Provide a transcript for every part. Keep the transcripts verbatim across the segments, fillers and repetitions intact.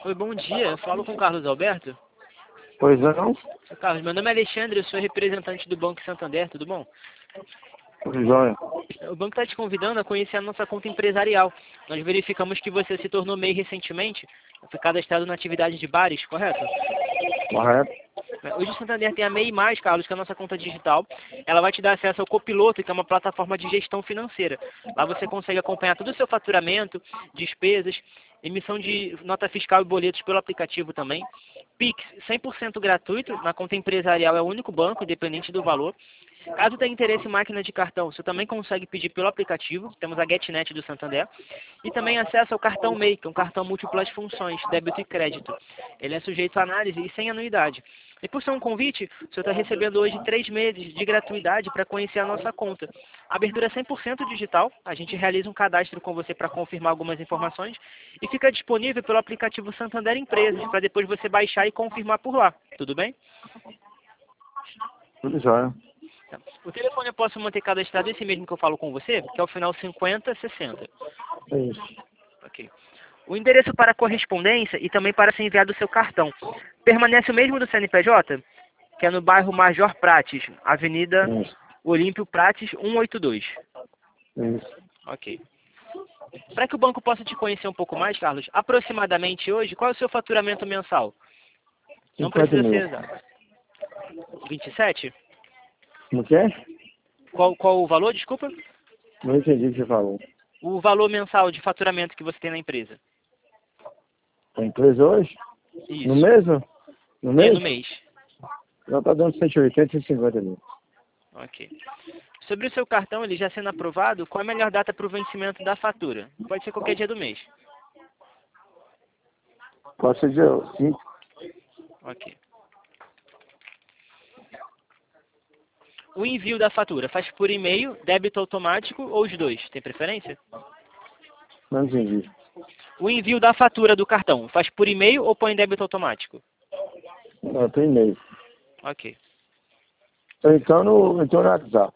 Oi, bom dia. Eu falo com o Carlos Alberto. Pois não? Carlos, meu nome é Alexandre, eu sou representante do Banco Santander, tudo bom? Pois joia. O banco está te convidando a conhecer a nossa conta empresarial. Nós verificamos que você se tornou MEI recentemente, foi cadastrado na atividade de bares, correto? Correto. Hoje o Santander tem a MEI Mais, Carlos, que é a nossa conta digital. Ela vai te dar acesso ao Copiloto, que é uma plataforma de gestão financeira. Lá você consegue acompanhar todo o seu faturamento, despesas, emissão de nota fiscal e boletos pelo aplicativo também. Pix, cem por cento gratuito, na conta empresarial é o único banco, independente do valor. Caso tenha interesse em máquina de cartão, você também consegue pedir pelo aplicativo, temos a GetNet do Santander, e também acesso ao cartão MEI, que é um cartão múltiplas funções, débito e crédito. Ele é sujeito à análise e sem anuidade. E por ser um convite, o senhor está recebendo hoje três meses de gratuidade para conhecer a nossa conta. A abertura é cem por cento digital, a gente realiza um cadastro com você para confirmar algumas informações e fica disponível pelo aplicativo Santander Empresas, para depois você baixar e confirmar por lá. Tudo bem? Tudo jóia. O telefone eu posso manter cadastrado esse mesmo que eu falo com você, que é o final cinquenta sessenta. É isso. Ok. O endereço para correspondência e também para ser enviado o seu cartão permanece o mesmo do C N P J, que é no bairro Major Prates, Avenida É isso. Olímpio Prates cento e oitenta e dois. É isso. Ok. Para que o banco possa te conhecer um pouco mais, Carlos, aproximadamente hoje, qual é o seu faturamento mensal? Não cinquenta precisa mil. ser exato. vinte e sete? Não quer? Qual, qual o valor, desculpa? Não entendi o que você falou. O valor mensal de faturamento que você tem na empresa. A empresa hoje? Isso. No mesmo? No É, mês? no mês. Já está dando cento e oitenta e cinquenta mil. Ok. Sobre o seu cartão, ele já sendo aprovado, qual é a melhor data para o vencimento da fatura? Pode ser qualquer dia do mês. Pode ser dia cinco. Ok. O envio da fatura, faz por e-mail, débito automático ou os dois? Tem preferência? Não entendi. O envio da fatura do cartão, faz por e-mail ou põe em débito automático? Não, tem e-mail. Ok. Então no, então no WhatsApp.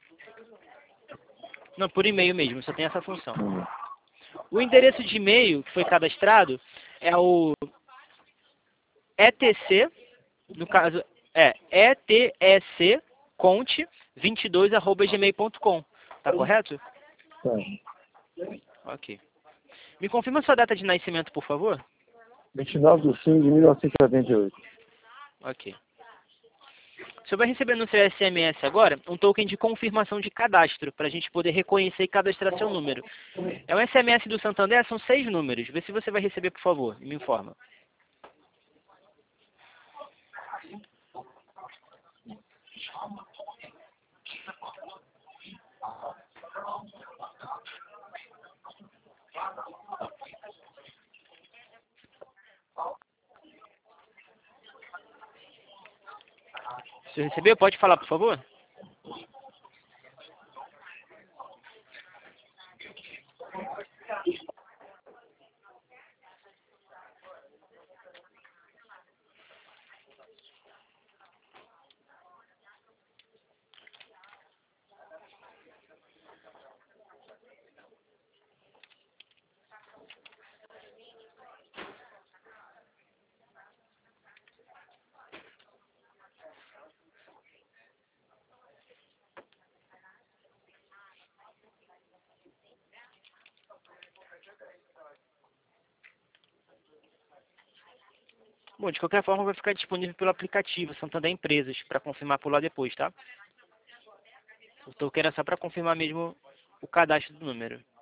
Não, por e-mail mesmo, só tem essa função. Hum. O endereço de e-mail que foi cadastrado é o E T C, no caso é E T E C conte vinte e dois arroba gmail ponto com. Tá correto? Tá. Ok. Me confirma sua data de nascimento, por favor? vinte e nove de cinco de mil novecentos e setenta e oito. Ok. Você vai receber no seu S M S agora um token de confirmação de cadastro, para a gente poder reconhecer e cadastrar seu número. É um S M S do Santander, são seis números. Vê se você vai receber, por favor, e me informa. Se recebeu, pode falar, por favor? Bom, de qualquer forma vai ficar disponível pelo aplicativo Santander Empresas, para confirmar por lá depois, tá? O token era só para confirmar mesmo o cadastro do número.